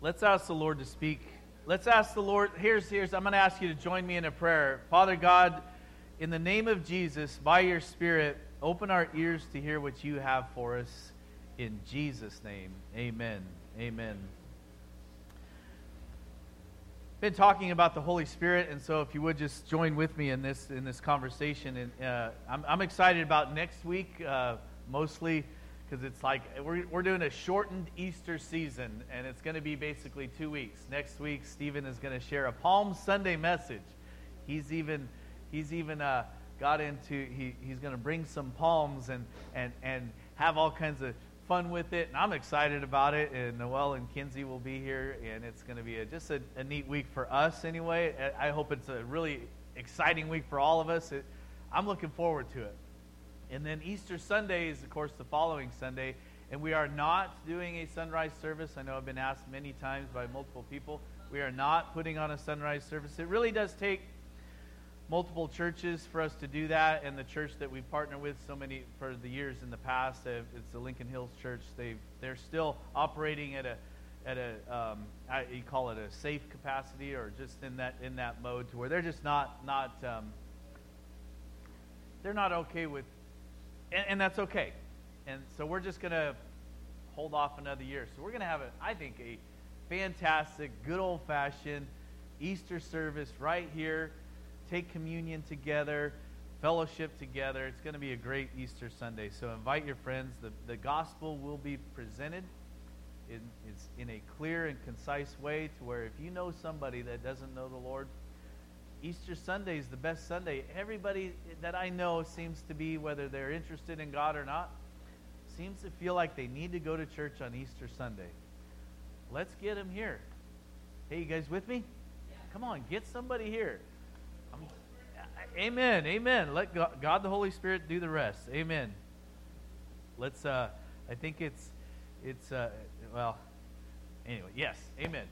Let's ask the Lord to speak. Let's ask the Lord. I'm going to ask you to join me in a prayer. Father God, in the name of Jesus, by your Spirit, open our ears to hear what you have for us. In Jesus' name, amen. Amen. Been talking about the Holy Spirit, and so if you would just join with me in this conversation. And I'm excited about next week, mostly because it's like we're doing a shortened Easter season, and it's going to be basically 2 weeks. Next week, Stephen is going to share a Palm Sunday message. He's even got into he's going to bring some palms and have all kinds of fun with it, and I'm excited about it. And Noel and Kinsey will be here, and it's going to be just a neat week for us anyway. I hope it's a really exciting week for all of us. I'm looking forward to it. And then Easter Sunday is, of course, the following Sunday, and we are not doing a sunrise service. I know I've been asked many times by multiple people. We are not putting on a sunrise service. It really does take multiple churches for us to do that, and the church that we partner with so many for the years in the past, it's the Lincoln Hills Church. They're still operating at a you call it a safe capacity, or just in that mode to where they're just not they're not okay with, and that's okay. And so we're just going to hold off another year. So we're going to have I think a fantastic, good old-fashioned Easter service right here. Take communion together, fellowship together. It's going to be a great Easter Sunday. So invite your friends. The gospel will be presented it's in a clear and concise way to where if you know somebody that doesn't know the Lord, Easter Sunday is the best Sunday. Everybody that I know seems to be, whether they're interested in God or not, seems to feel like they need to go to church on Easter Sunday. Let's get them here. Hey, you guys with me? Come on, get somebody here. Amen. Amen. Let God the Holy Spirit do the rest. Amen. Let's I think it's well, anyway, yes. Amen.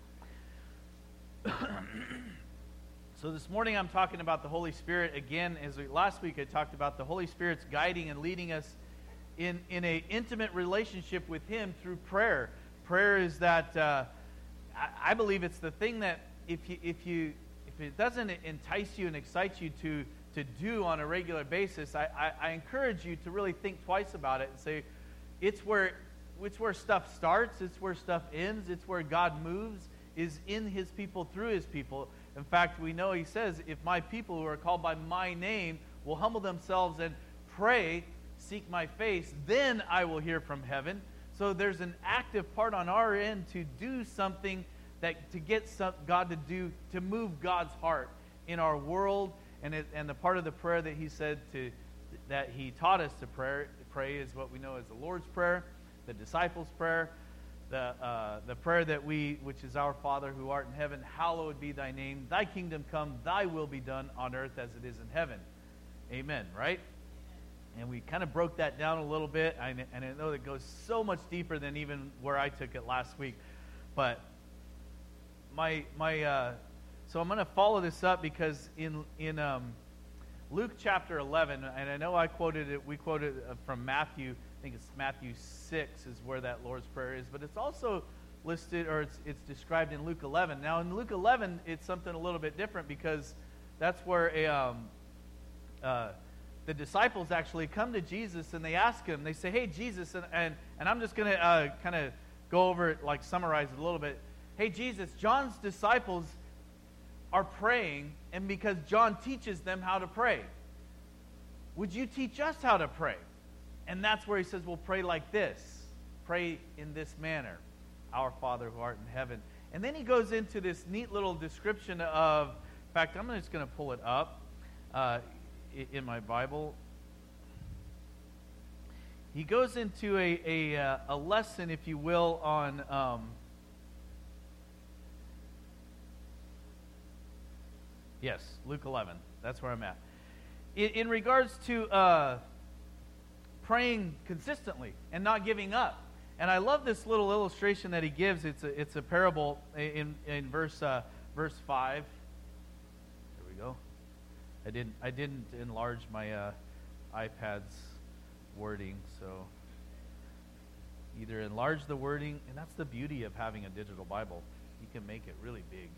So this morning I'm talking about the Holy Spirit again. Last week I talked about the Holy Spirit's guiding and leading us in an intimate relationship with Him through prayer. Prayer is that I believe it's the thing that if it doesn't entice you and excite you to do on a regular basis, I encourage you to really think twice about it and say, it's where stuff starts, it's where stuff ends, it's where God moves, is in His people, through His people. In fact, we know He says, if my people who are called by my name will humble themselves and pray, seek my face, then I will hear from heaven. So there's an active part on our end to do something to get God to do, to move God's heart in our world, and the part of the prayer that He said that He taught us to pray is what we know as the Lord's Prayer, the disciples' prayer, the prayer which is our Father who art in heaven, hallowed be Thy name, Thy kingdom come, Thy will be done on earth as it is in heaven. Amen. Right? And we kind of broke that down a little bit, and I know it goes so much deeper than even where I took it last week, but so I'm going to follow this up because in Luke chapter 11, and I know we quoted from Matthew, I think it's Matthew 6 is where that Lord's Prayer is, but it's also listed, or it's described in Luke 11. Now in Luke 11, it's something a little bit different because that's where the disciples actually come to Jesus and they ask Him, they say, hey Jesus, and I'm just going to kind of go over it, like summarize it a little bit. Hey, Jesus, John's disciples are praying, and because John teaches them how to pray, would you teach us how to pray? And that's where He says, well, pray like this. Pray in this manner. Our Father who art in heaven. And then He goes into this neat little description of, in fact, I'm just going to pull it up in my Bible. He goes into a lesson, if you will, on... Yes, Luke 11. That's where I'm at. In regards to praying consistently and not giving up. And I love this little illustration that he gives. It's a parable in verse 5. There we go. I didn't enlarge my iPad's wording, so either enlarge the wording, and that's the beauty of having a digital Bible. You can make it really big.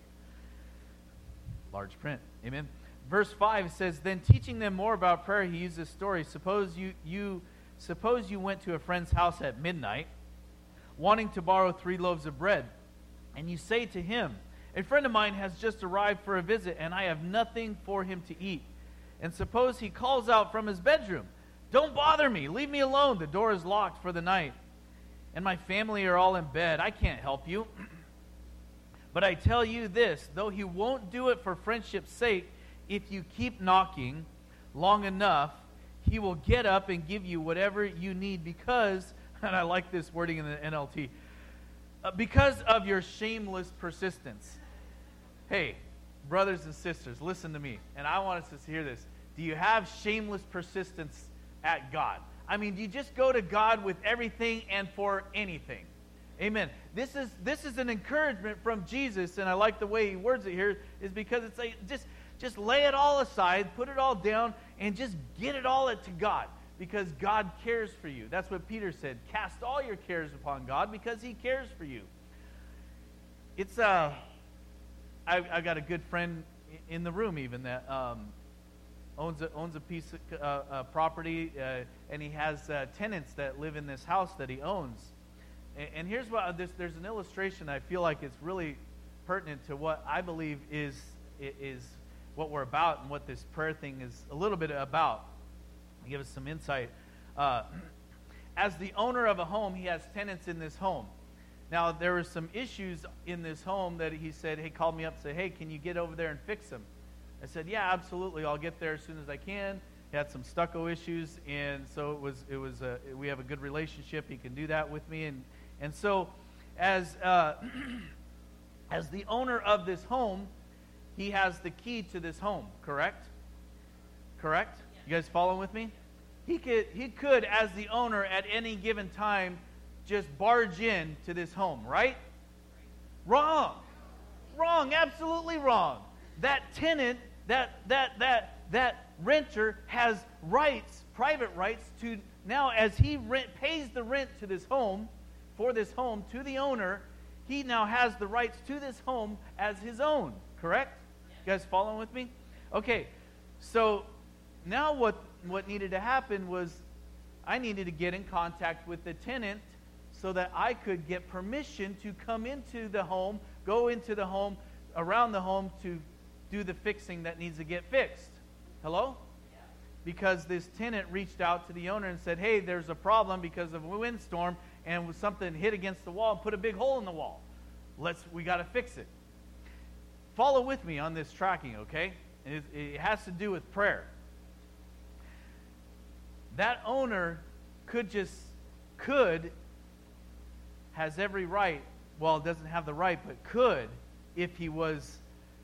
Large print. Amen. Verse 5 says, then teaching them more about prayer, he used this story. Suppose you went to a friend's house at midnight, wanting to borrow 3 loaves of bread, and you say to him, a friend of mine has just arrived for a visit, and I have nothing for him to eat. And suppose he calls out from his bedroom, don't bother me, leave me alone, the door is locked for the night, and my family are all in bed, I can't help you. But I tell you this, though he won't do it for friendship's sake, if you keep knocking long enough, he will get up and give you whatever you need because, and I like this wording in the NLT, because of your shameless persistence. Hey, brothers and sisters, listen to me, and I want us to hear this. Do you have shameless persistence at God? I mean, do you just go to God with everything and for anything? Amen. This is an encouragement from Jesus, and I like the way he words it here, is because it's like just lay it all aside, put it all down, and just get it all to God, because God cares for you. That's what Peter said. Cast all your cares upon God because he cares for you. It's I've got a good friend in the room even that owns a piece of property, and he has tenants that live in this house that he owns. And here's what there's an illustration I feel like it's really pertinent to what I believe is what we're about and what this prayer thing is a little bit about. I'll give us some insight. As the owner of a home, he has tenants in this home. Now, there were some issues in this home that he said, hey, called me up and said, hey, can you get over there and fix them? I said, yeah, absolutely. I'll get there as soon as I can. He had some stucco issues, and so we have a good relationship. He can do that with me. And so as the owner of this home, he has the key to this home, correct? Correct? You guys following with me? He could, as the owner, at any given time, just barge in to this home, right? Wrong. Wrong. Absolutely wrong. That tenant, that renter has rights, private rights, to now as he pays the rent to this home, for this home, to the owner, he now has the rights to this home as his own, correct? You guys following with me? Okay, so now what needed to happen was I needed to get in contact with the tenant so that I could get permission to come into the home, go into the home, around the home to do the fixing that needs to get fixed. Hello? Yeah. Because this tenant reached out to the owner and said, hey, there's a problem because of a windstorm and something hit against the wall and put a big hole in the wall. We got to fix it. Follow with me on this tracking, okay? It has to do with prayer. That owner has every right, well, doesn't have the right, but could, if he was,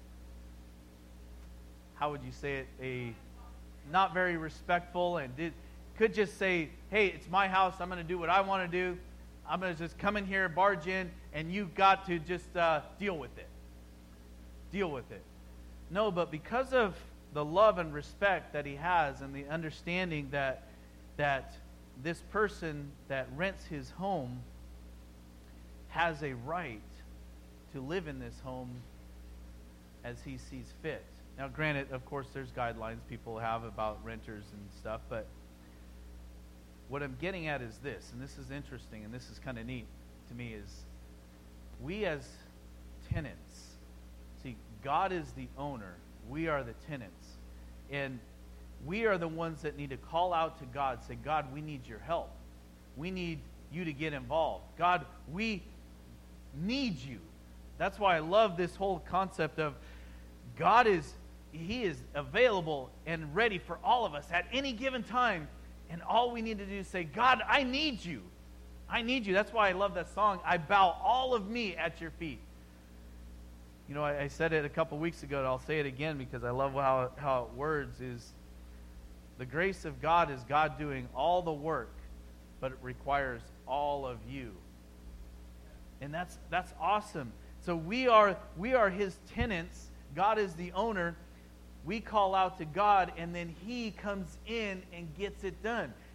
how would you say it, not very respectful, and could just say, hey, it's my house, I'm going to do what I want to do, I'm going to just come in here, barge in, and you've got to just deal with it. Deal with it. No, but because of the love and respect that he has and the understanding that this person that rents his home has a right to live in this home as he sees fit. Now, granted, of course, there's guidelines people have about renters and stuff, but what I'm getting at is this, and this is interesting, and this is kind of neat to me, is we as tenants, see, God is the owner, we are the tenants, and we are the ones that need to call out to God, say, God, we need your help. We need you to get involved. God, we need you. That's why I love this whole concept of God He is available and ready for all of us at any given time. And all we need to do is say, God, I need you. I need you. That's why I love that song, I bow all of me at your feet. You know, I said it a couple weeks ago, and I'll say it again because I love how it words is, the grace of God is God doing all the work, but it requires all of you. And that's awesome. So we are his tenants. God is the owner. We call out to God, and then he comes in and gets it done.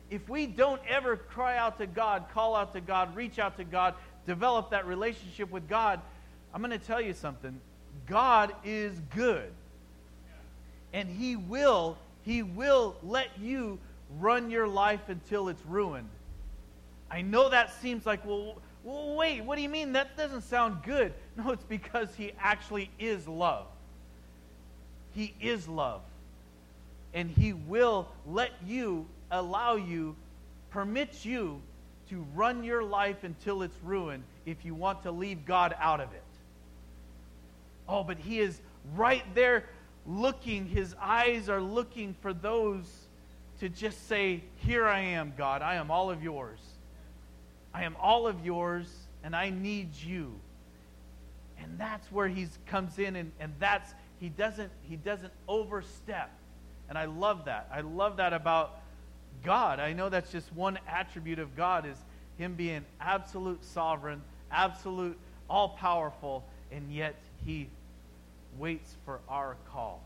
if we don't ever cry out to God, call out to God, reach out to God, develop that relationship with God, I'm going to tell you something. God is good. And He will let you run your life until it's ruined. I know that seems like, well, wait, what do you mean? That doesn't sound good. No, it's because He actually is love. He is love. And He will let you, allow you, permit you to run your life until it's ruined if you want to leave God out of it. Oh, but He is right there looking. His eyes are looking for those to just say, here I am, God. I am all of yours. I am all of yours, and I need you. And that's where He comes in, and that's, He doesn't overstep. And I love that. I love that about God. I know that's just one attribute of God, is Him being absolute sovereign, absolute all-powerful, and yet He waits for our call.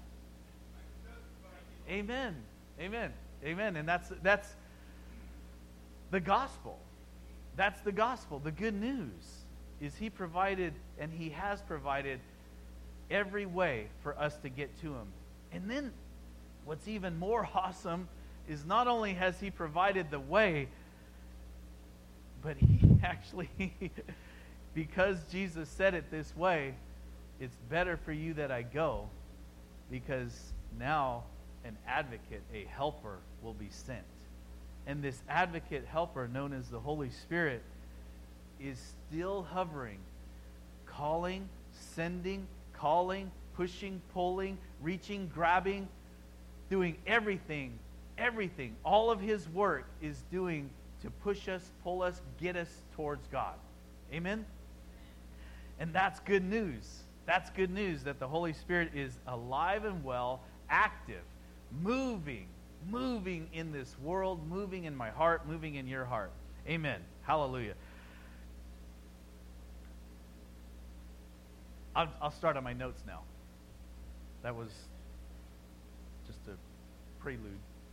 Amen. Amen. Amen. And that's the gospel. That's the gospel. The good news is He provided, and He has provided every way for us to get to Him. And then what's even more awesome is not only has He provided the way, but He actually, because Jesus said it this way, it's better for you that I go, because now an advocate, a helper, will be sent. And this advocate helper, known as the Holy Spirit, is still hovering, calling, sending, calling, pushing, pulling, reaching, grabbing, doing everything. All of His work is doing to push us, pull us, get us towards God. Amen? And that's good news. That's good news that the Holy Spirit is alive and well, active, moving in this world, moving in my heart, moving in your heart. Amen. Hallelujah. I'll start on my notes now. That was just a prelude.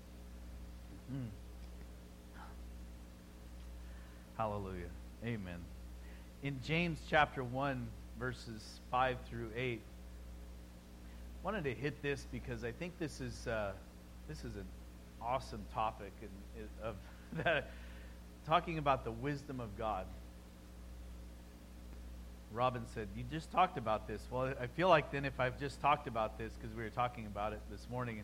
Hallelujah. Amen. In James chapter 1, verses 5 through 8, I wanted to hit this because I think this is an awesome topic of that, talking about the wisdom of God. Robin said, you just talked about this. Well, I feel like then if I've just talked about this, because we were talking about it this morning,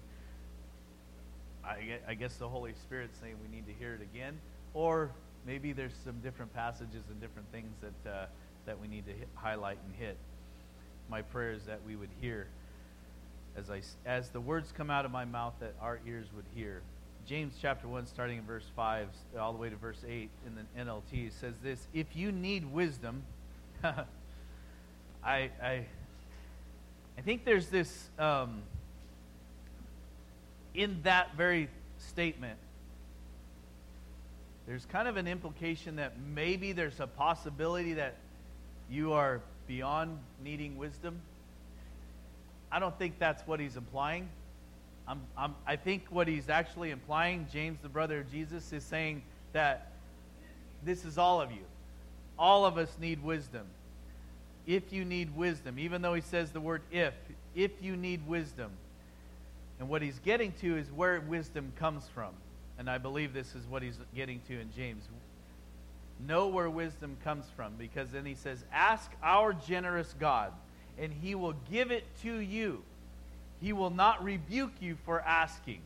I guess the Holy Spirit's saying we need to hear it again, or maybe there's some different passages and different things that we need to highlight and hit. My prayer is that we would hear, as the words come out of my mouth, that our ears would hear. James chapter 1, starting in verse 5, all the way to verse 8 in the NLT, says this: if you need wisdom, I think there's this, in that very statement, there's kind of an implication that maybe there's a possibility that you are beyond needing wisdom. I don't think that's what he's implying. I think what he's actually implying, James, the brother of Jesus, is saying that this is all of you. All of us need wisdom. If you need wisdom, even though he says the word if you need wisdom. And what he's getting to is where wisdom comes from. And I believe this is what he's getting to in James. Know where wisdom comes from, because then he says, ask our generous God, and he will give it to you. He will not rebuke you for asking.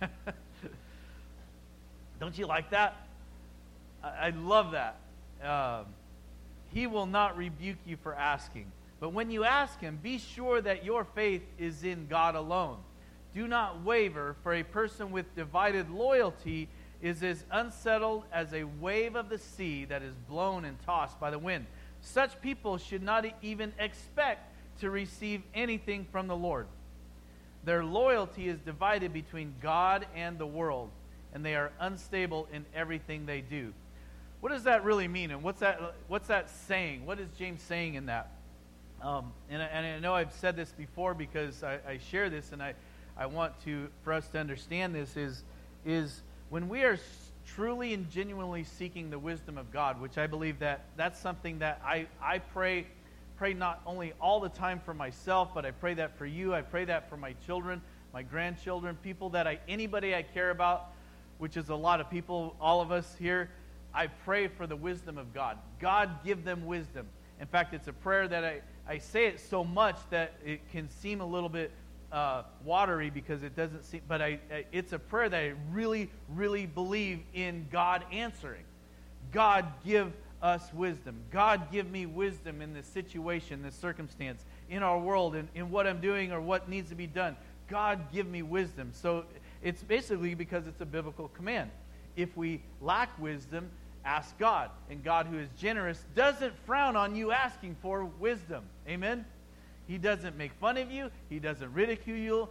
Don't you like that? I love that. He will not rebuke you for asking. But when you ask him, be sure that your faith is in God alone. Do not waver, for a person with divided loyalty is as unsettled as a wave of the sea that is blown and tossed by the wind. Such people should not even expect to receive anything from the Lord. Their loyalty is divided between God and the world, and they are unstable in everything they do. What does that really mean? And what's that saying? What is James saying in that? And I know I've said this before because I share this, and I want for us to understand this is when we are truly and genuinely seeking the wisdom of God, which I believe that's something that I pray not only all the time for myself, but I pray that for you. I pray that for my children, my grandchildren, people anybody I care about, which is a lot of people, all of us here. I pray for the wisdom of God. God, give them wisdom. In fact, it's a prayer that I say it so much that it can seem a little bit watery because it doesn't seem, but it's a prayer that I really, really believe in God answering. God, give us wisdom. God, give me wisdom in this situation, this circumstance, in our world, in what I'm doing or what needs to be done. God, give me wisdom. So it's basically because it's a biblical command. If we lack wisdom, ask God. And God, who is generous, doesn't frown on you asking for wisdom. Amen? He doesn't make fun of you. He doesn't ridicule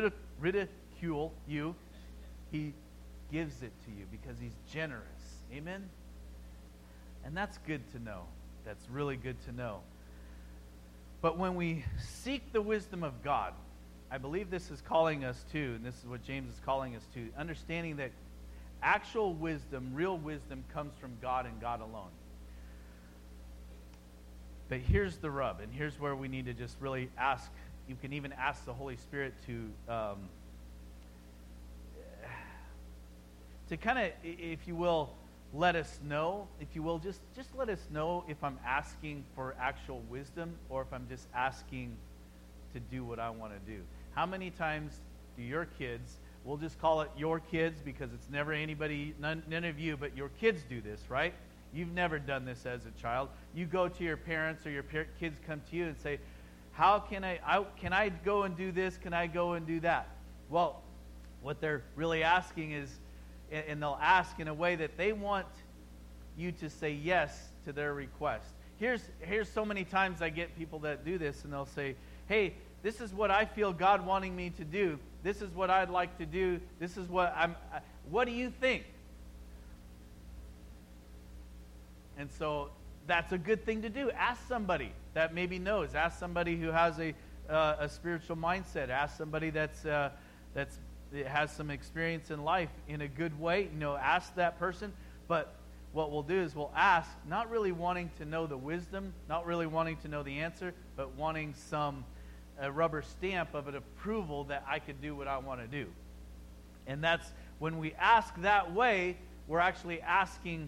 you. He gives it to you because he's generous. Amen? And that's good to know. That's really good to know. But when we seek the wisdom of God, I believe this is calling us to, and this is what James is calling us to, understanding that actual wisdom, real wisdom, comes from God and God alone. But here's the rub, and here's where we need to just really ask. You can even ask the Holy Spirit to kind of, if you will, let us know. If you will, just let us know if I'm asking for actual wisdom or if I'm just asking to do what I want to do. How many times do your kids, we'll just call it your kids because it's never anybody, none of you, but your kids do this, right? You've never done this as a child. You go to your parents or your kids come to you and say, how can I go and do this? Can I go and do that? Well, what they're really asking is, and they'll ask in a way that they want you to say yes to their request. Here's so many times I get people that do this, and they'll say, hey, this is what I feel God wanting me to do. This is what I'd like to do. This is what what do you think? And so that's a good thing to do. Ask somebody that maybe knows. Ask somebody who has a spiritual mindset. Ask somebody that has some experience in life in a good way. Ask that person. But what we'll do is we'll ask, not really wanting to know the wisdom, not really wanting to know the answer, but wanting a rubber stamp of an approval that I could do what I want to do. And that's when we ask that way, we're actually asking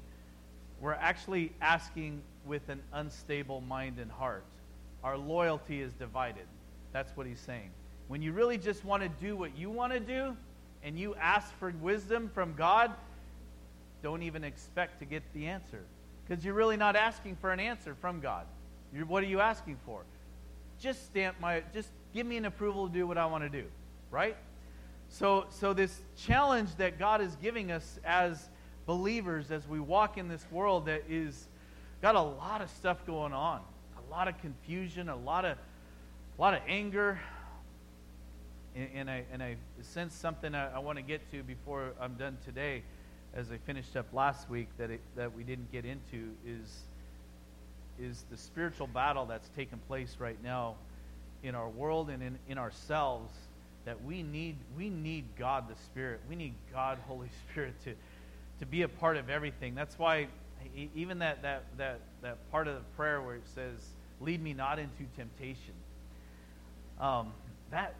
with an unstable mind and heart. Our loyalty is divided. That's what he's saying. When you really just want to do what you want to do and you ask for wisdom from God, don't even expect to get the answer because you're really not asking for an answer from God. What are you asking for? Just give me an approval to do what I want to do, right? So this challenge that God is giving us as believers as we walk in this world that is got a lot of stuff going on, a lot of confusion, a lot of anger, and I sense something I want to get to before I'm done today, as I finished up last week that we didn't get into is the spiritual battle that's taking place right now in our world and in ourselves, that we need God the Spirit. We need God, Holy Spirit, to be a part of everything. That's why even that part of the prayer where it says, lead me not into temptation. That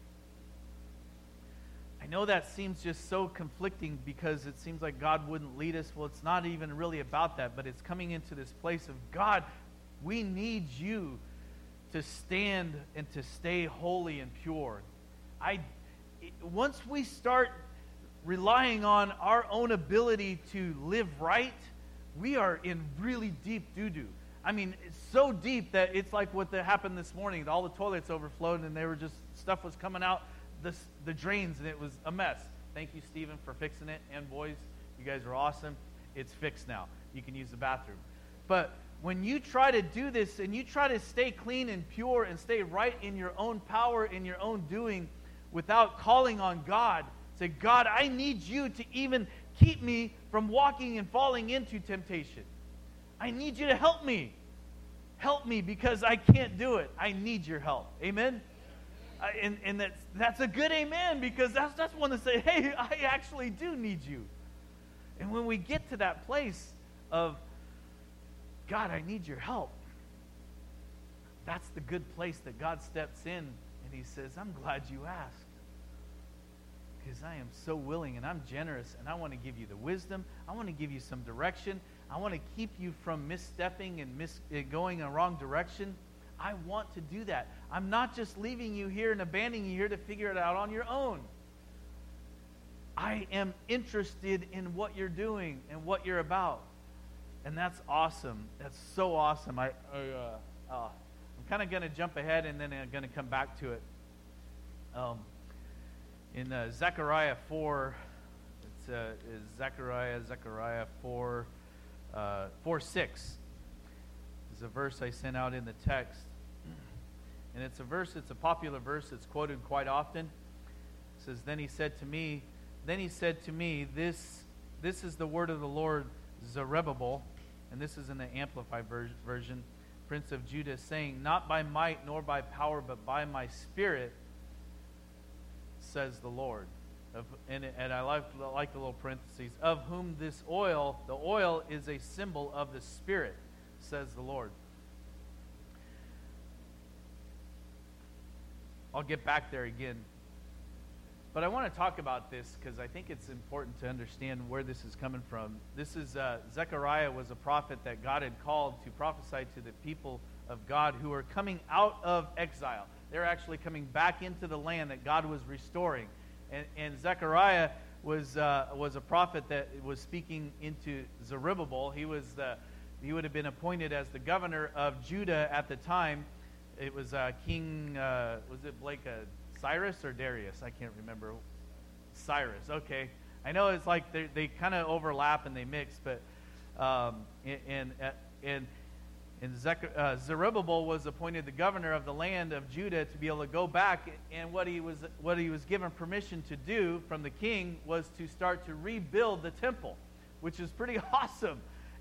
I know that seems just so conflicting because it seems like God wouldn't lead us. Well, it's not even really about that, but it's coming into this place of, God, we need you to stand and to stay holy and pure. Once we start relying on our own ability to live right, we are in really deep doo-doo. I mean, it's so deep that it's like what happened this morning. All the toilets overflowed and stuff was coming out the drains, and it was a mess. Thank you, Stephen, for fixing it, and boys, you guys are awesome. It's fixed now. You can use the bathroom. But when you try to do this and you try to stay clean and pure and stay right in your own power, in your own doing, without calling on God, say, God, I need you to even keep me from walking and falling into temptation. I need you to help me. Help me because I can't do it. I need your help. Amen? And that's a good amen, because that's one to say, hey, I actually do need you. And when we get to that place of, God, I need your help, that's the good place that God steps in and he says, I'm glad you asked. Because I am so willing and I'm generous and I want to give you the wisdom. I want to give you some direction. I want to keep you from misstepping and going in a wrong direction. I want to do that. I'm not just leaving you here and abandoning you here to figure it out on your own. I am interested in what you're doing and what you're about. And that's awesome. That's so awesome. I'm kind of going to jump ahead and then I'm going to come back to it. In Zechariah 4, it's Zechariah 4, 6 is a verse I sent out in the text. And it's a popular verse. It's quoted quite often. It says, Then he said to me, this is the word of the Lord, Zerubbabel, and this is in the Amplified version, Prince of Judah, saying, Not by might nor by power, but by my Spirit, says the Lord. And I like the little parentheses, of whom the oil is a symbol of the Spirit, says the Lord. I'll get back there again. But I want to talk about this because I think it's important to understand where this is coming from. This is, Zechariah was a prophet that God had called to prophesy to the people of God who were coming out of exile. They're actually coming back into the land that God was restoring. And Zechariah was a prophet that was speaking into Zerubbabel. He would have been appointed as the governor of Judah at the time. It was King, was it Cyrus or Darius? I can't remember. Cyrus, okay. I know it's like they kind of overlap and they mix, but Zerubbabel was appointed the governor of the land of Judah to be able to go back, and what he was given permission to do from the king was to start to rebuild the temple, which is pretty awesome.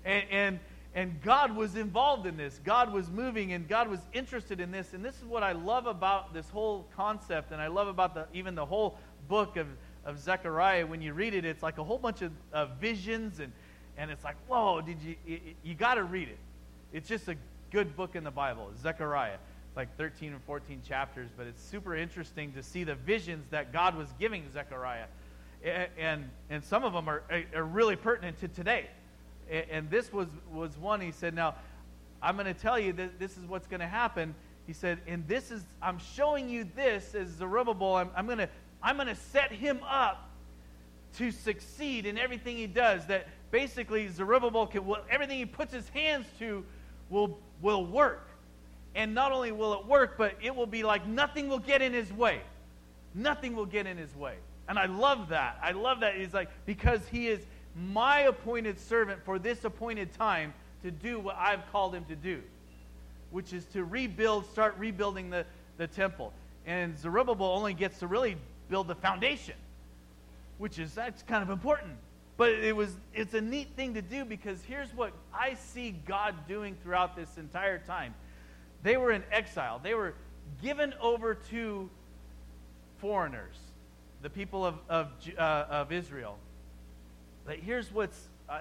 And God was involved in this. God was moving, and God was interested in this. And this is what I love about this whole concept, and I love about even the whole book of Zechariah. When you read it, it's like a whole bunch of visions, and it's like, whoa, you got to read it. It's just a good book in the Bible, Zechariah. It's like 13 or 14 chapters, but it's super interesting to see the visions that God was giving Zechariah. And some of them are really pertinent to today. And this was one. He said, now, I'm going to tell you that this is what's going to happen. He said, and I'm showing you this as Zerubbabel. I'm going to set him up to succeed in everything he does. That basically Zerubbabel everything he puts his hands to will work. And not only will it work, but it will be like nothing will get in his way. Nothing will get in his way. And I love that. I love that. It's like, because he is my appointed servant for this appointed time to do what I've called him to do, which is to start rebuilding the temple. And Zerubbabel only gets to really build the foundation, that's kind of important. But it's a neat thing to do, because here's what I see God doing throughout this entire time. They were in exile. They were given over to foreigners, the people of Israel. But here's what's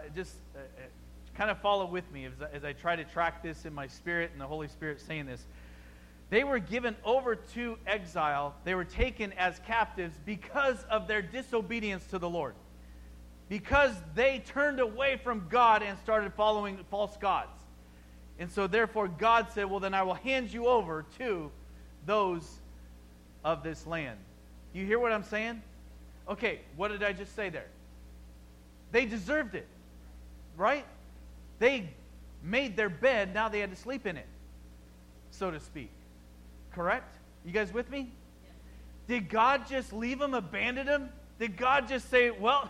kind of follow with me as I try to track this in my spirit, and the Holy Spirit saying this. They were given over to exile. They were taken as captives because of their disobedience to the Lord. Because they turned away from God and started following false gods. And so therefore God said, well, then I will hand you over to those of this land. You hear what I'm saying? Okay, what did I just say there? They deserved it, right? They made their bed, now they had to sleep in it, so to speak. Correct? You guys with me? Yes. Did God just leave them, abandon them? Did God just say, well,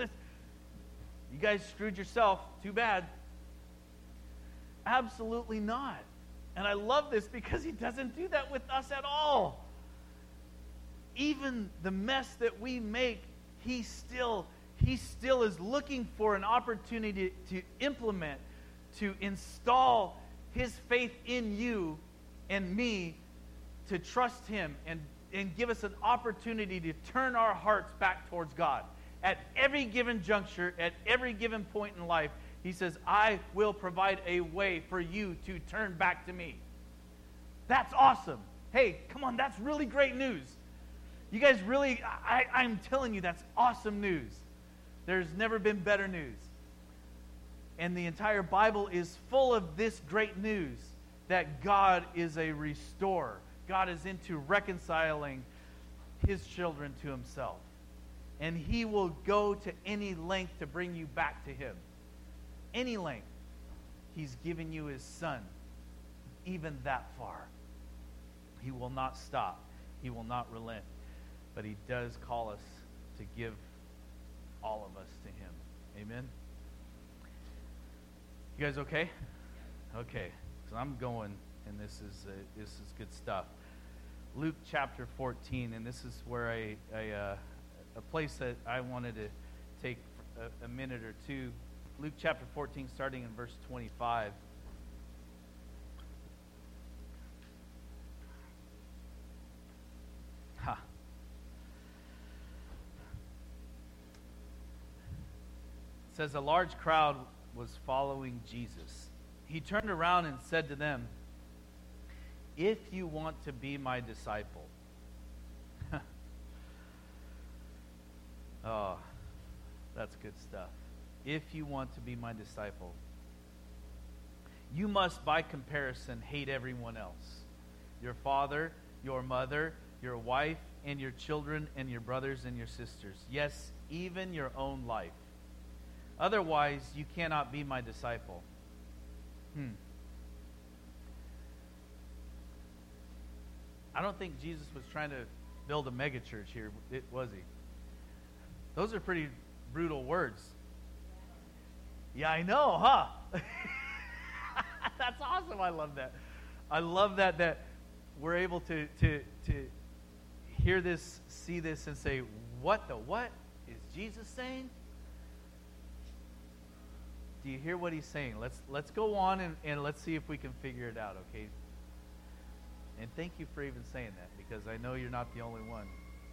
you guys screwed yourself, too bad? Absolutely not. And I love this because he doesn't do that with us at all. Even the mess that we make, he still is looking for an opportunity to implement, to install his faith in you and me, to trust him and give us an opportunity to turn our hearts back towards God At every given juncture, at every given point in life, he says, I will provide a way for you to turn back to me. That's awesome. Hey, come on, that's really great news. You guys really, I'm telling you, that's awesome news. There's never been better news. And the entire Bible is full of this great news that God is a restorer. God is into reconciling his children to himself. And he will go to any length to bring you back to him. Any length. He's given you his son. Even that far. He will not stop. He will not relent. But he does call us to give all of us to him. Amen? You guys okay? Okay. So I'm going, and this is good stuff. Luke chapter 14, and this is where a place that I wanted to take a minute or two. Luke chapter 14, starting in verse 25. Ha. It says, a large crowd was following Jesus. He turned around and said to them, if you want to be my disciple. Oh, that's good stuff. If you want to be my disciple, you must, by comparison, hate everyone else. Your father, your mother, your wife, and your children, and your brothers and your sisters. Yes, even your own life. Otherwise, you cannot be my disciple. I don't think Jesus was trying to build a megachurch here, was he? Those are pretty brutal words. Yeah, I know, huh? That's awesome. I love that. I love that we're able to hear this, see this, and say, what is Jesus saying? Do you hear what he's saying? Let's go on and let's see if we can figure it out, okay? And thank you for even saying that, because I know you're not the only one.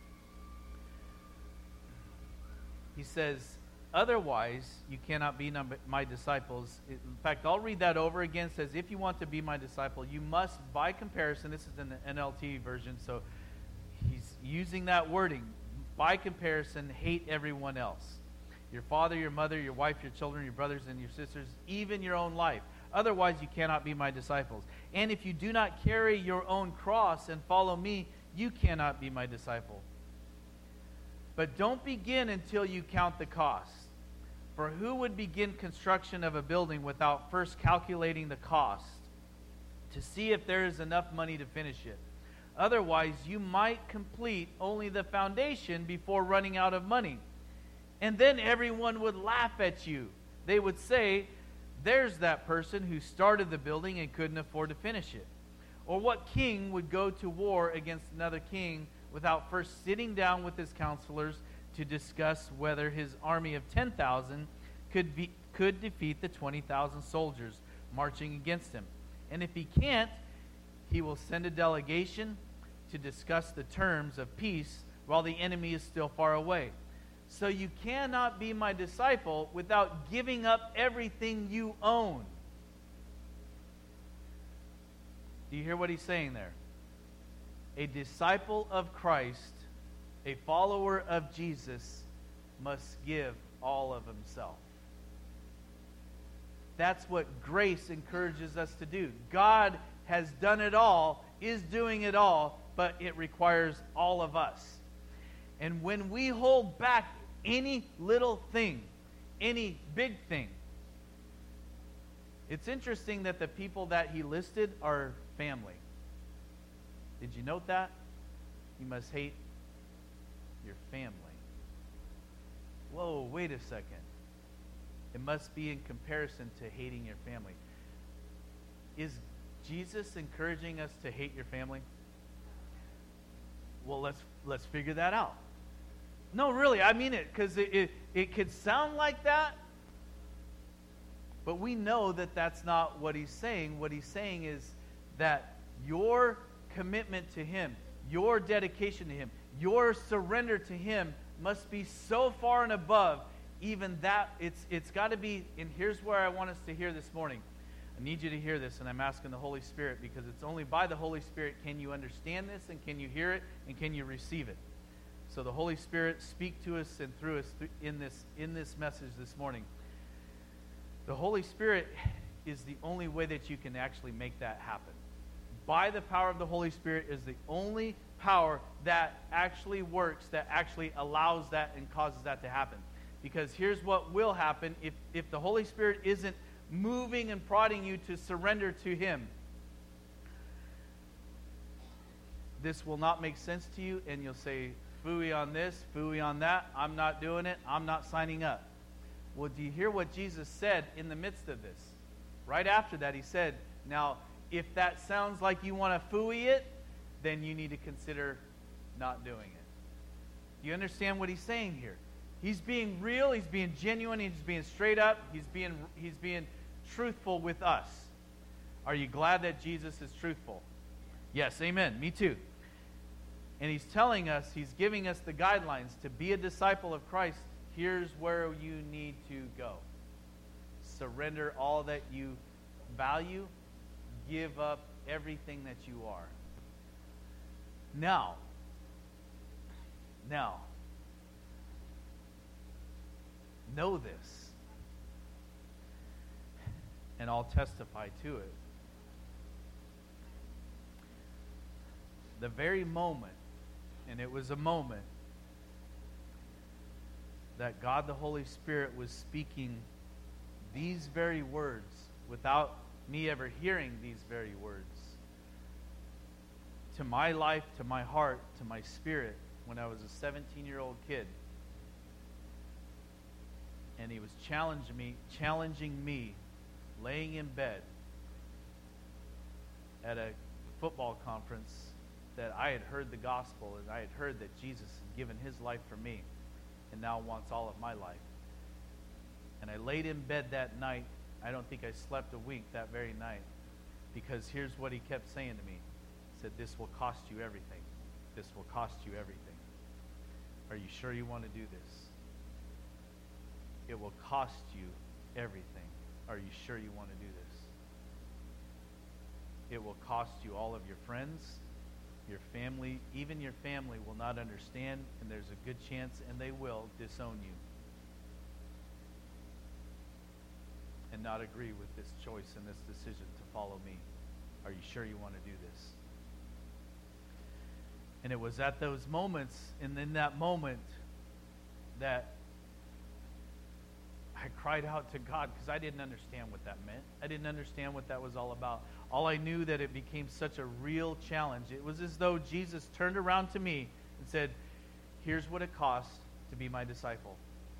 He says, otherwise, you cannot be my disciples. In fact, I'll read that over again. It says, if you want to be my disciple, you must, by comparison, this is in the NLT version, so he's using that wording, by comparison, hate everyone else. Your father, your mother, your wife, your children, your brothers and your sisters, even your own life. Otherwise, you cannot be my disciples. And if you do not carry your own cross and follow me, you cannot be my disciple. But don't begin until you count the cost. For who would begin construction of a building without first calculating the cost to see if there is enough money to finish it? Otherwise, you might complete only the foundation before running out of money. And then everyone would laugh at you. They would say, there's that person who started the building and couldn't afford to finish it. Or what king would go to war against another king without first sitting down with his counselors to discuss whether his army of 10,000 could defeat the 20,000 soldiers marching against him? And if he can't, he will send a delegation to discuss the terms of peace while the enemy is still far away. So you cannot be my disciple without giving up everything you own. Do you hear what he's saying there? A disciple of Christ, a follower of Jesus, must give all of himself. That's what grace encourages us to do. God has done it all, is doing it all, but it requires all of us. And when we hold back any little thing, any big thing, it's interesting that the people that he listed are family. Did you note that? You must hate your family. Whoa, wait a second. It must be in comparison to hating your family. Is Jesus encouraging us to hate your family? Well, let's figure that out. No, really, I mean it, because it could sound like that, but we know that that's not what he's saying. What he's saying is that your commitment to him, your dedication to him, your surrender to him must be so far and above even that. It's got to be, and here's where I want us to hear this morning. I need you to hear this, and I'm asking the Holy Spirit, because it's only by the Holy Spirit can you understand this, and can you hear it, and can you receive it. So the Holy Spirit, speak to us and through us in this message this morning. The Holy Spirit is the only way that you can actually make that happen. By the power of the Holy Spirit is the only power that actually works, that actually allows that and causes that to happen. Because here's what will happen if the Holy Spirit isn't moving and prodding you to surrender to Him. This will not make sense to you, and you'll say, phooey on this, phooey on that, I'm not doing it, I'm not signing up. Well, do you hear what Jesus said in the midst of this? Right after that, He said, now, if that sounds like you want to phooey it, then you need to consider not doing it. Do you understand what He's saying here? He's being real, He's being genuine, He's being straight up, He's being truthful with us. Are you glad that Jesus is truthful? Yes, amen. Me too. And He's telling us, He's giving us the guidelines to be a disciple of Christ. Here's where you need to go. Surrender all that you value. Give up everything that you are. Now, know this, and I'll testify to it. The very moment, and it was a moment, that God the Holy Spirit was speaking these very words without me ever hearing these very words to my life, to my heart, to my spirit when I was a 17-year-old kid. And He was challenging me, laying in bed at a football conference, that I had heard the gospel, and I had heard that Jesus had given His life for me and now wants all of my life. And I laid in bed that night. I don't think I slept a wink that very night, because here's what He kept saying to me. He said, this will cost you everything. This will cost you everything. Are you sure you want to do this? It will cost you everything. Are you sure you want to do this? It will cost you all of your friends, your family. Even your family will not understand, and there's a good chance, and they will disown you and not agree with this choice and this decision to follow me. Are you sure you want to do this? And it was at those moments, and in that moment, that I cried out to God, because I didn't understand what that meant. I didn't understand what that was all about. All I knew that it became such a real challenge. It was as though Jesus turned around to me and said, here's what it costs to be my disciple.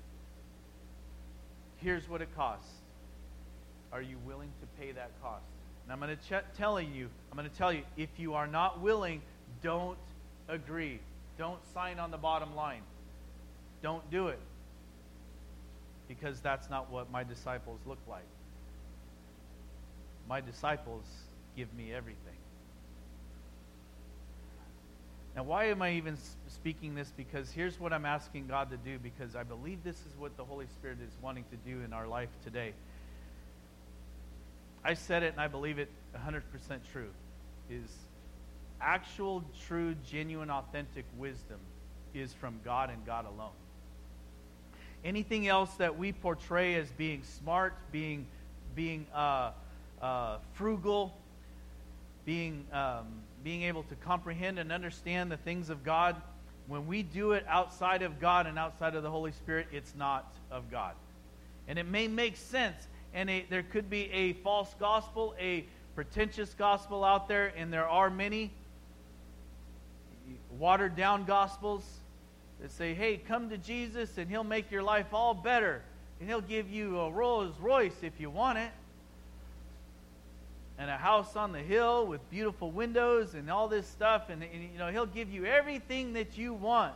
Here's what it costs. Are you willing to pay that cost? And I'm going to tell you, if you are not willing, don't agree. Don't sign on the bottom line. Don't do it. Because that's not what my disciples look like. My disciples give me everything. Now, why am I even speaking this? Because here's what I'm asking God to do, because I believe this is what the Holy Spirit is wanting to do in our life today. I said it, and I believe it 100% true, is actual, true, genuine, authentic wisdom is from God and God alone. Anything else that we portray as being smart, being frugal, being able to comprehend and understand the things of God, when we do it outside of God and outside of the Holy Spirit, it's not of God. And it may make sense, and there could be a false gospel, a pretentious gospel out there, and there are many watered down gospels that say, hey, come to Jesus and He'll make your life all better, and He'll give you a Rolls Royce if you want it, and a house on the hill with beautiful windows and all this stuff, and He'll give you everything that you want.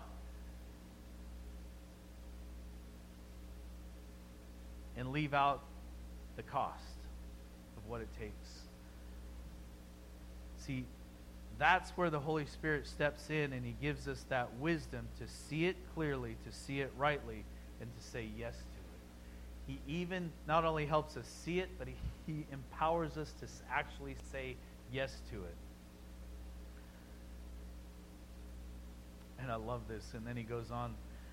And leave out the cost of what it takes. See, that's where the Holy Spirit steps in, and he gives us that wisdom to see it clearly, to see it rightly, and to say yes to it. He even not only helps us see it, but he empowers us to actually say yes to it. And I love this. And then he goes on.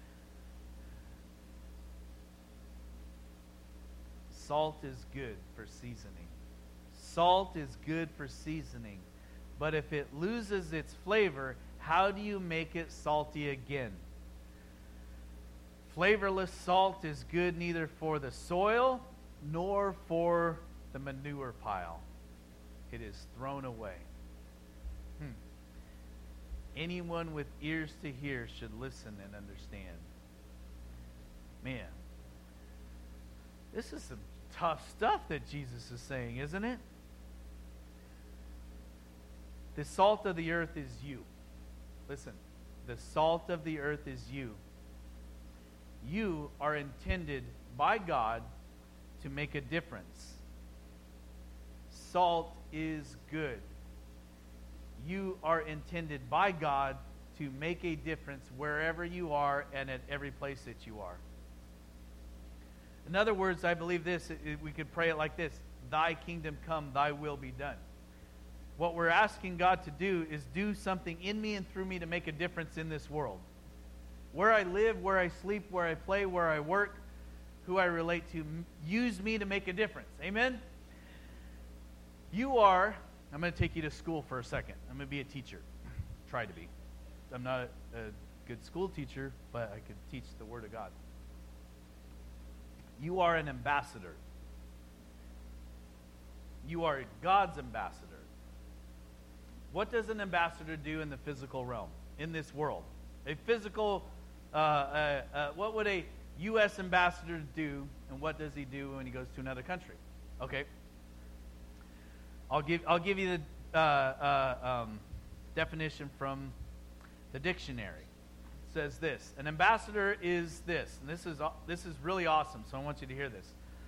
Salt is good for seasoning. Salt is good for seasoning. But if it loses its flavor, how do you make it salty again? Flavorless salt is good neither for the soil nor for the manure pile. It is thrown away. Anyone with ears to hear should listen and understand. Man, this is some tough stuff that Jesus is saying, isn't it? The salt of the earth is you. Listen, the salt of the earth is you. You are intended by God to make a difference. Salt is good. You are intended by God to make a difference wherever you are and at every place that you are. In other words, I believe this, we could pray it like this: Thy kingdom come, thy will be done. What we're asking God to do is do something in me and through me to make a difference in this world. Where I live, where I sleep, where I play, where I work, who I relate to, use me to make a difference. Amen? I'm going to take you to school for a second. I'm going to be a teacher. Try to be. I'm not a good school teacher, but I could teach the Word of God. You are an ambassador. You are God's ambassador. What does an ambassador do in the physical realm, in this world? A physical, what would a U.S. ambassador do, and what does he do when he goes to another country? Okay. I'll give you the definition from the dictionary. It says this: an ambassador is this, and this is really awesome. So I want you to hear this.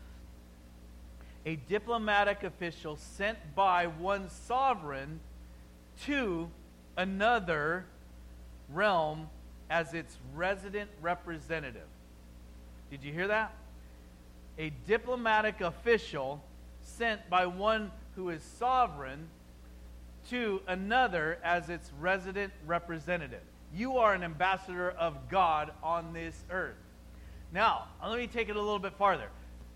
A diplomatic official sent by one sovereign to another realm as its resident representative. Did you hear that? A diplomatic official sent by one who is sovereign to another as its resident representative. You are an ambassador of God on this earth. Now, let me take it a little bit farther.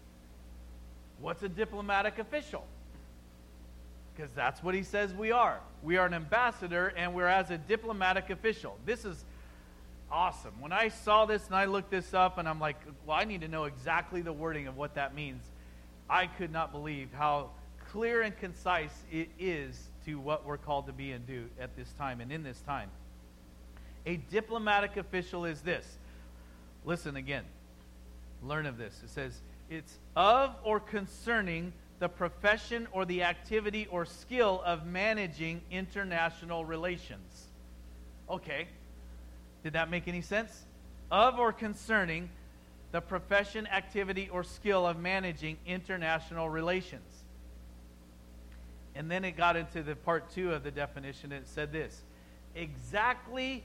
What's a diplomatic official? Because that's what he says we are. We are an ambassador, and we're as a diplomatic official. This is awesome. When I saw this and I looked this up, and I'm like, well, I need to know exactly the wording of what that means. I could not believe how clear and concise it is to what we're called to be and do at this time and in this time. A diplomatic official is this. Listen again. Learn of this. It says, it's of or concerning the profession or the activity or skill of managing international relations. Okay. Did that make any sense? Of or concerning the profession, activity, or skill of managing international relations. And then it got into the part 2 of the definition, and it said this: exactly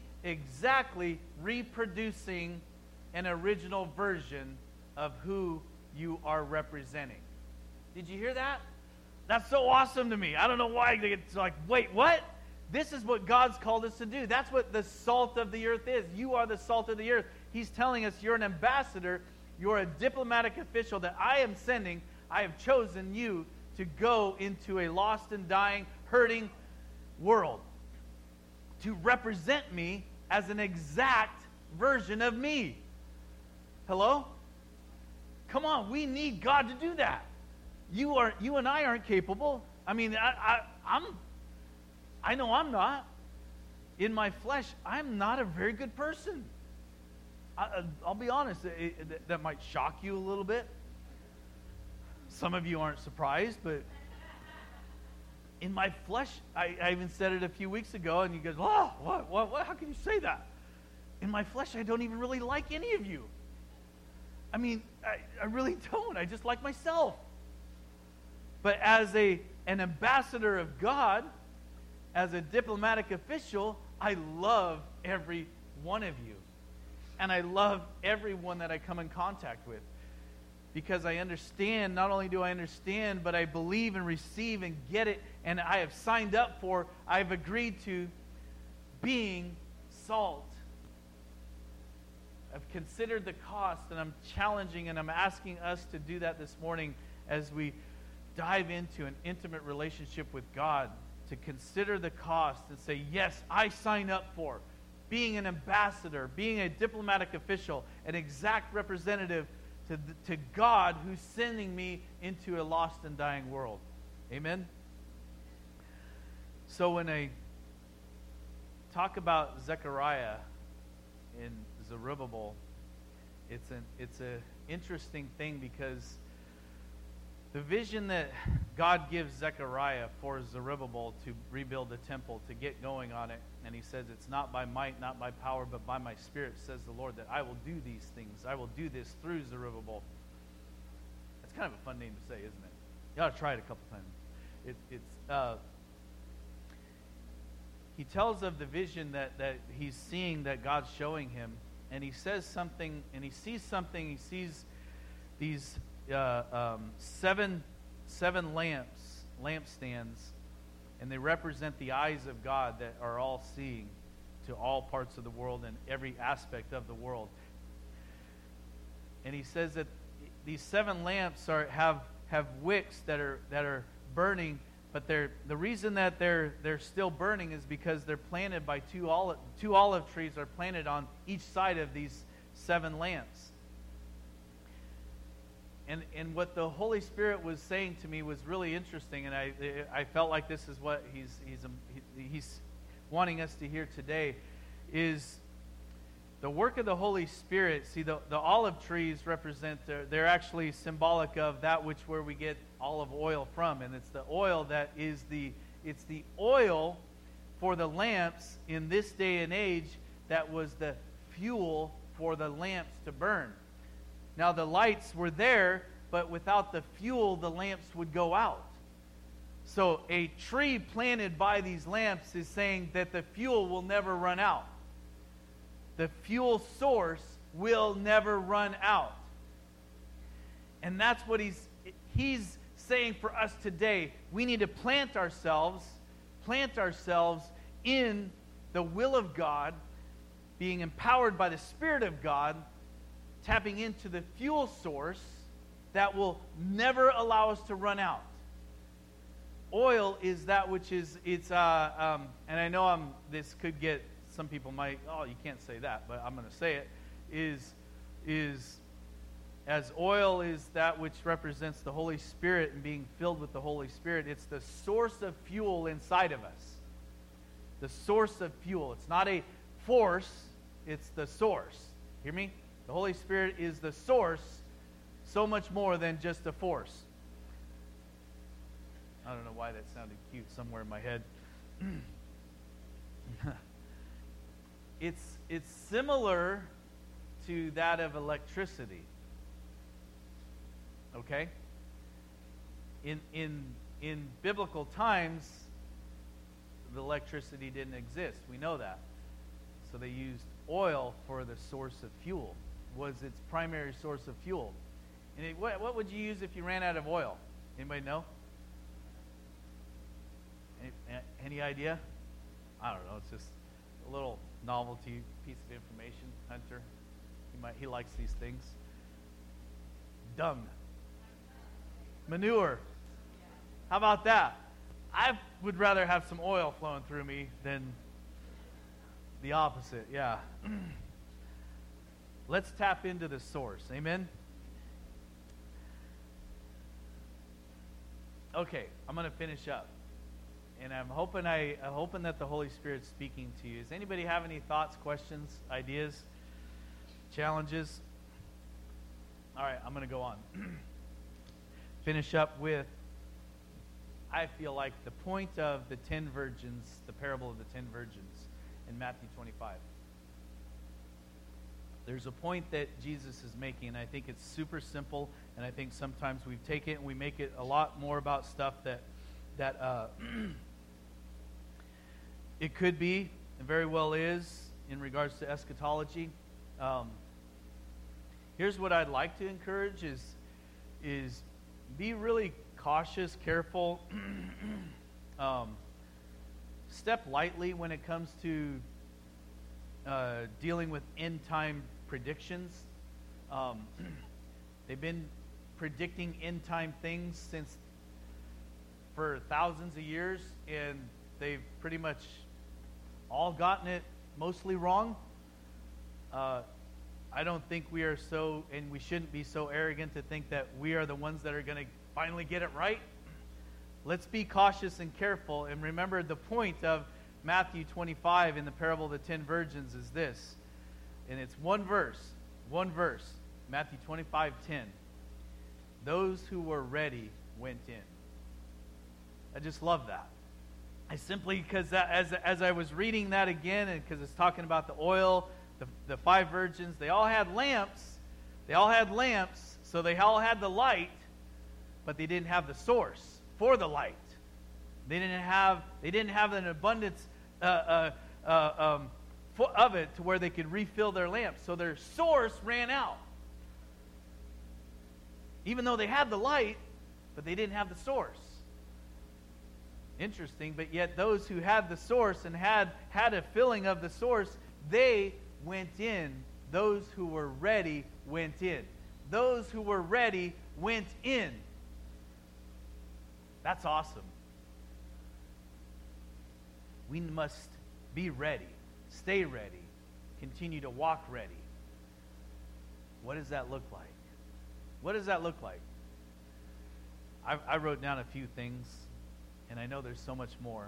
reproducing an original version of who you are representing. Did you hear that? That's so awesome to me. I don't know why it's like, wait, what? This is what God's called us to do. That's what the salt of the earth is. You are the salt of the earth. He's telling us you're an ambassador. You're a diplomatic official that I am sending. I have chosen you to go into a lost and dying, hurting world to represent me as an exact version of me. Hello? Come on, we need God to do that. You and I aren't capable. I mean, I know I'm not. In my flesh, I'm not a very good person. I'll be honest, that might shock you a little bit. Some of you aren't surprised, but in my flesh, I even said it a few weeks ago, and you go, oh, what? How can you say that? In my flesh, I don't even really like any of you. I mean, I really don't. I just like myself. But as an ambassador of God, as a diplomatic official, I love every one of you. And I love everyone that I come in contact with. Because I understand, not only do I understand, but I believe and receive and get it. And I have signed up for, I've agreed to being salt. I've considered the cost, and I'm challenging and I'm asking us to do that this morning as we dive into an intimate relationship with God, to consider the cost and say, yes, I sign up for being an ambassador, being a diplomatic official, an exact representative to God who's sending me into a lost and dying world. Amen? So when I talk about Zechariah in Zerubbabel, it's an interesting thing, because the vision that God gives Zechariah for Zerubbabel to rebuild the temple, to get going on it, and he says, it's not by might, not by power, but by my Spirit, says the Lord, that I will do these things. I will do this through Zerubbabel. That's kind of a fun name to say, isn't it? You ought to try it a couple times. He tells of the vision that he's seeing, that God's showing him, and he says something, and he sees something. He sees these seven lampstands, and they represent the eyes of God that are all seeing to all parts of the world and every aspect of the world. And he says that these 7 lamps have wicks that are burning, but the reason that they're still burning is because they're planted by two olive trees are planted on each side of these 7 lamps. And what the Holy Spirit was saying to me was really interesting, and I felt like this is what he's wanting us to hear today, is the work of the Holy Spirit. See, the olive trees represent, they're actually symbolic of that where we get olive oil from, and it's the oil that is it's the oil for the lamps in this day and age that was the fuel for the lamps to burn. Now, the lights were there, but without the fuel, the lamps would go out. So a tree planted by these lamps is saying that the fuel will never run out. The fuel source will never run out. And that's what he's saying for us today. We need to plant ourselves in the will of God, being empowered by the Spirit of God, tapping into the fuel source that will never allow us to run out. Oil is that which is, and I know this could get, some people might, oh, you can't say that, but I'm going to say it, is as oil is that which represents the Holy Spirit and being filled with the Holy Spirit, it's the source of fuel inside of us. The source of fuel. It's not a force, it's the source. Hear me? The Holy Spirit is the source, so much more than just a force. I don't know why that sounded cute somewhere in my head. It's similar to that of electricity. Okay? In biblical times, the electricity didn't exist. We know that. So they used oil for the source of fuel. Was its primary source of fuel. And what would you use if you ran out of oil? Anybody know? Any idea? I don't know. It's just a little novelty piece of information. Hunter, he likes these things. Dung. Manure. How about that? I would rather have some oil flowing through me than the opposite. Yeah. Let's tap into the source. Amen? Okay, I'm going to finish up. And I'm hoping that the Holy Spirit's speaking to you. Does anybody have any thoughts, questions, ideas, challenges? All right, I'm going to go on. Finish up with, I feel like, the point of the 10 virgins, the parable of the 10 virgins in Matthew 25. There's a point that Jesus is making, and I think it's super simple, and I think sometimes we take it and we make it a lot more about stuff that It could be, and very well is, in regards to eschatology. Here's what I'd like to encourage is be really cautious, careful, step lightly when it comes to dealing with end-time predictions. They've been predicting end-time things for thousands of years, and they've pretty much all gotten it mostly wrong. I don't think we are so, and we shouldn't be so arrogant to think that we are the ones that are going to finally get it right. Let's be cautious and careful, and remember the point of Matthew 25 in the parable of the 10 virgins is this, and it's one verse, Matthew 25:10. Those who were ready went in. I just love that. I simply, because as I was reading that again, and because it's talking about the oil, the 5 virgins, they all had lamps. So they all had the light, but they didn't have the source for the light. They didn't have an abundance of it to where they could refill their lamps. So their source ran out. Even though they had the light, but they didn't have the source. Interesting, but yet those who had the source and had a filling of the source, they went in. Those who were ready went in. Those who were ready went in. That's awesome. We must be ready, stay ready, continue to walk ready. What does that look like? What does that look like? I wrote down a few things, and I know there's so much more.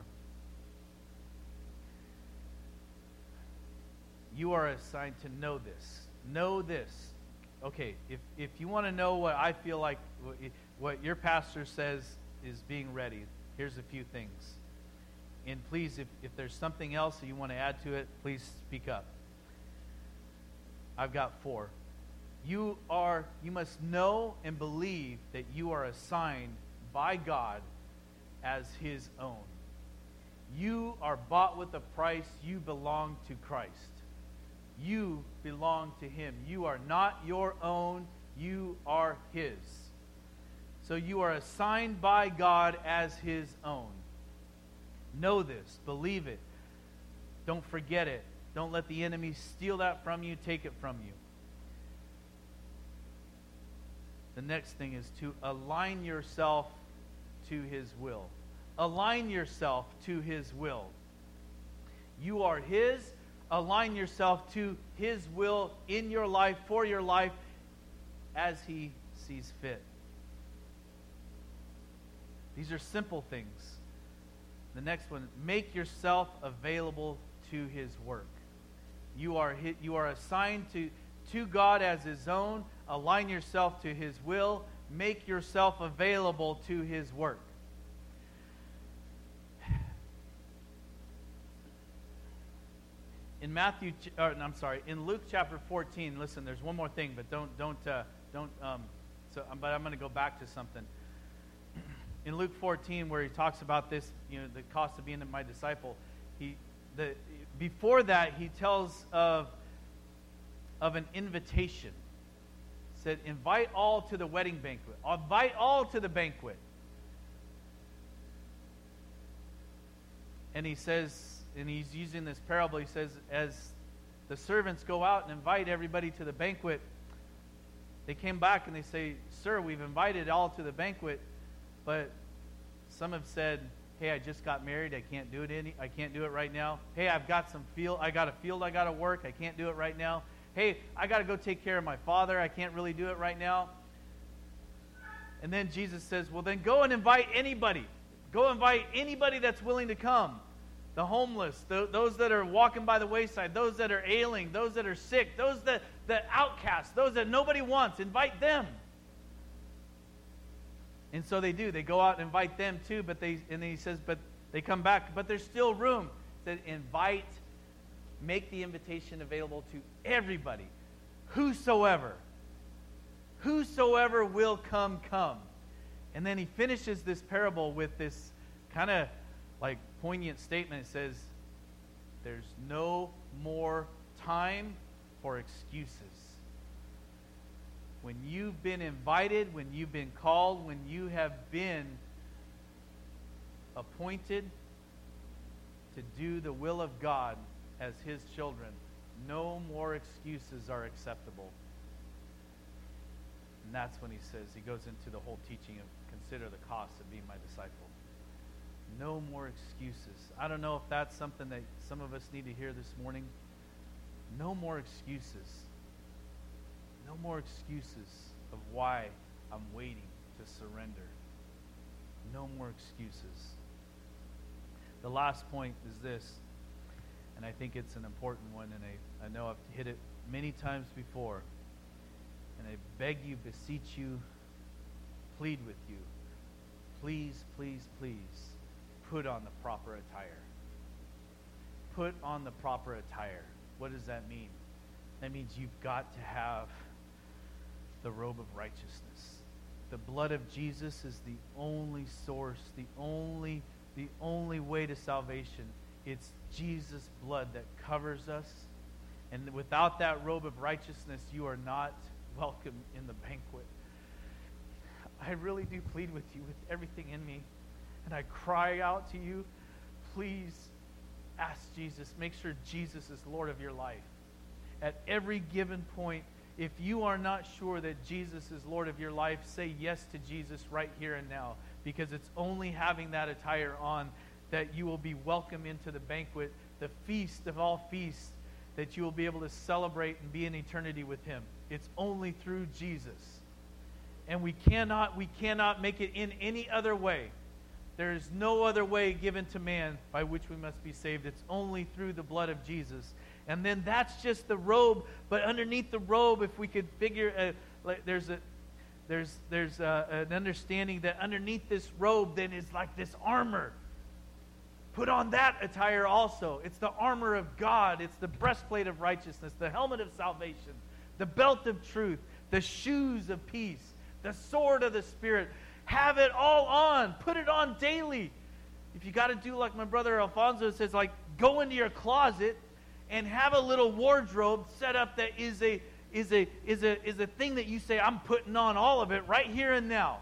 You are assigned to know this. Know this. Okay, if you want to know what I feel like, what your pastor says is being ready, here's a few things. And please, if there's something else that you want to add to it, please speak up. I've got 4. You must know and believe that you are assigned by God as His own. You are bought with a price. You belong to Christ. You belong to Him. You are not your own. You are His. So you are assigned by God as His own. Know this. Believe it. Don't forget it. Don't let the enemy steal that from you, take it from you. The next thing is to align yourself to His will. Align yourself to His will. You are His. Align yourself to His will in your life, for your life, as He sees fit. These are simple things. The next one, make yourself available to His work. You are assigned to God as His own. Align yourself to His will. Make yourself available to His work. In Luke chapter 14. Listen, there's one more thing, but but I'm going to go back to something. In Luke 14, where he talks about this, the cost of being my disciple, before that he tells of an invitation. He said, invite all to the wedding banquet. Invite all to the banquet. And he says, and he's using this parable, he says, as the servants go out and invite everybody to the banquet, they came back and they say, sir, we've invited all to the banquet, but some have said, hey, I just got married, I can't do it right now. Hey, I got a field I got to work, I can't do it right now. Hey, I got to go take care of my father, I can't really do it right now. And then Jesus says, well, then go and invite anybody. Go invite anybody that's willing to come. The homeless, those that are walking by the wayside, those that are ailing, those that are sick, those that outcasts, those that nobody wants, invite them. And so they do. They go out and invite them too, and then he says, but they come back, but there's still room. He said, make the invitation available to everybody. Whosoever will come. And then he finishes this parable with this kind of like poignant statement. It says, There's no more time for excuses. When you've been invited, when you've been called, when you have been appointed to do the will of God as His children, no more excuses are acceptable. And that's when he goes into the whole teaching of consider the cost of being my disciple. No more excuses. I don't know if that's something that some of us need to hear this morning. No more excuses. No more excuses of why I'm waiting to surrender. No more excuses. The last point is this, and I think it's an important one, and I know I've hit it many times before, and I beg you, beseech you, plead with you, please, please, please, put on the proper attire. Put on the proper attire. What does that mean? That means you've got to have the robe of righteousness. The blood of Jesus is the only source, the only way to salvation. It's Jesus' blood that covers us. And without that robe of righteousness, you are not welcome in the banquet. I really do plead with you with everything in me. And I cry out to you, please ask Jesus. Make sure Jesus is Lord of your life. At every given point, if you are not sure that Jesus is Lord of your life, say yes to Jesus right here and now. Because it's only having that attire on that you will be welcome into the banquet, the feast of all feasts, that you will be able to celebrate and be in eternity with Him. It's only through Jesus. And we cannot make it in any other way. There is no other way given to man by which we must be saved. It's only through the blood of Jesus. And then that's just the robe. But underneath the robe, if we could figure, there's an understanding that underneath this robe then is like this armor. Put on that attire also. It's the armor of God. It's the breastplate of righteousness, the helmet of salvation, the belt of truth, the shoes of peace, the sword of the Spirit. Have it all on. Put it on daily. If you got to do like my brother Alfonso says, like go into your closet and have a little wardrobe set up that is a thing that you say, I'm putting on all of it right here and now.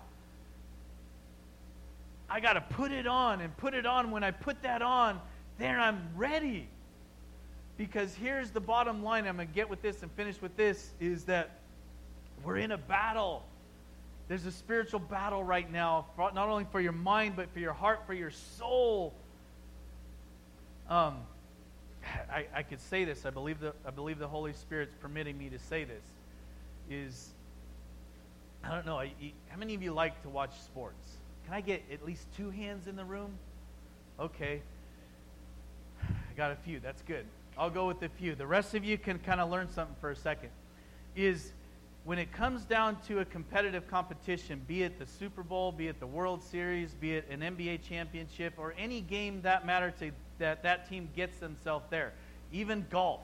I got to put it on, and put it on. When I put that on, then I'm ready. Because here's the bottom line. I'm going to get with this and finish with this, is that we're in a battle. There's a spiritual battle right now, not only for your mind, but for your heart, for your soul. I could say this. I believe the Holy Spirit's permitting me to say this. Is, I don't know, how many of you like to watch sports? Can I get at least 2 hands in the room? Okay. I got a few. That's good. I'll go with a few. The rest of you can kind of learn something for a second. Is when it comes down to a competitive competition, be it the Super Bowl, be it the World Series, be it an NBA championship, or any game that matter to that team gets themselves there, even golf,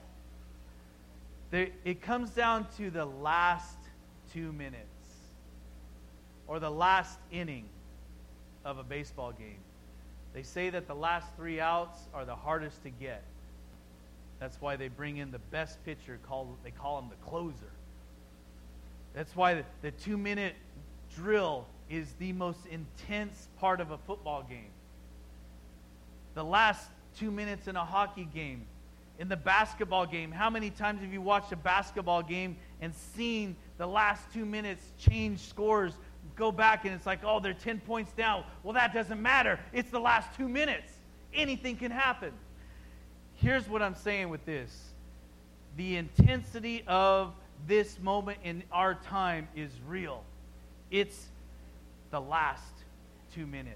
it comes down to the last 2 minutes or the last inning of a baseball game. They say that the last 3 outs are the hardest to get. That's why they bring in the best pitcher, they call him the closer. That's why the 2-minute drill is the most intense part of a football game. The last 2 minutes in a hockey game, in the basketball game. How many times have you watched a basketball game and seen the last 2 minutes change scores, go back, and it's like, oh, they're 10 points down. Well, that doesn't matter. It's the last 2 minutes. Anything can happen. Here's what I'm saying with this. The intensity of this moment in our time is real. It's the last 2 minutes.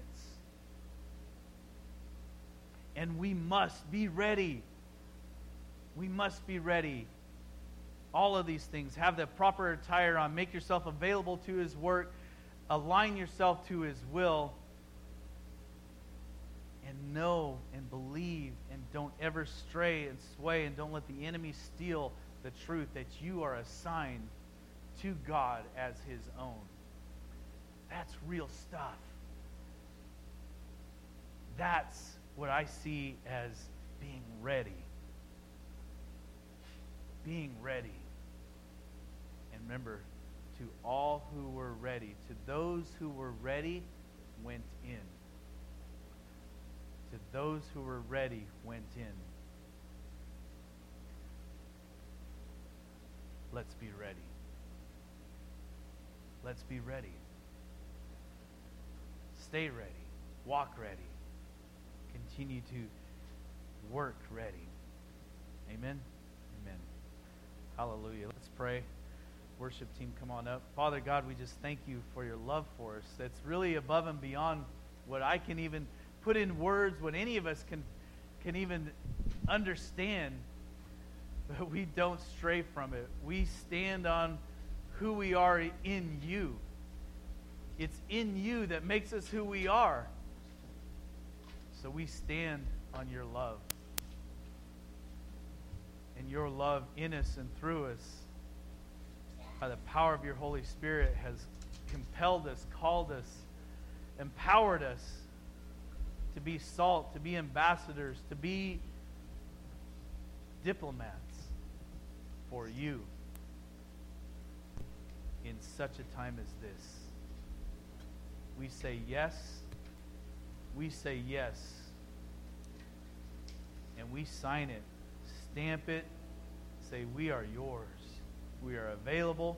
And we must be ready. We must be ready. All of these things. Have the proper attire on. Make yourself available to His work. Align yourself to His will. And know and believe, and don't ever stray and sway, and don't let the enemy steal the truth that you are assigned to God as His own. That's real stuff. That's what I see as being ready. being ready. And remember, to all who were ready, to those who were ready, went in. To those who were ready, went in. Let's be ready. Let's be ready. Stay ready. Walk ready. Continue to work ready. Amen? Amen. Hallelujah. Let's pray. Worship team, come on up. Father God, we just thank you for your love for us. That's really above and beyond what I can even put in words, what any of us can even understand. But we don't stray from it. We stand on who we are in you. It's in you that makes us who we are. So we stand on your love. And your love in us and through us, by the power of your Holy Spirit, has compelled us, called us, empowered us to be salt, to be ambassadors, to be diplomats for you in such a time as this. We say yes. We say yes. And we sign it, stamp it, say we are yours. We are available,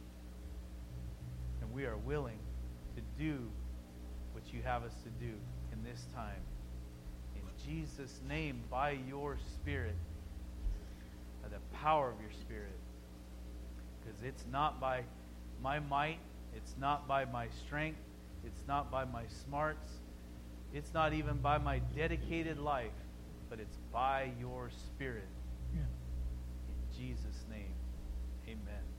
and we are willing to do what you have us to do in this time. In Jesus' name, by your Spirit, by the power of your Spirit. Because it's not by my might, it's not by my strength, it's not by my smarts, it's not even by my dedicated life, but it's by your Spirit. Yeah. In Jesus' name, amen.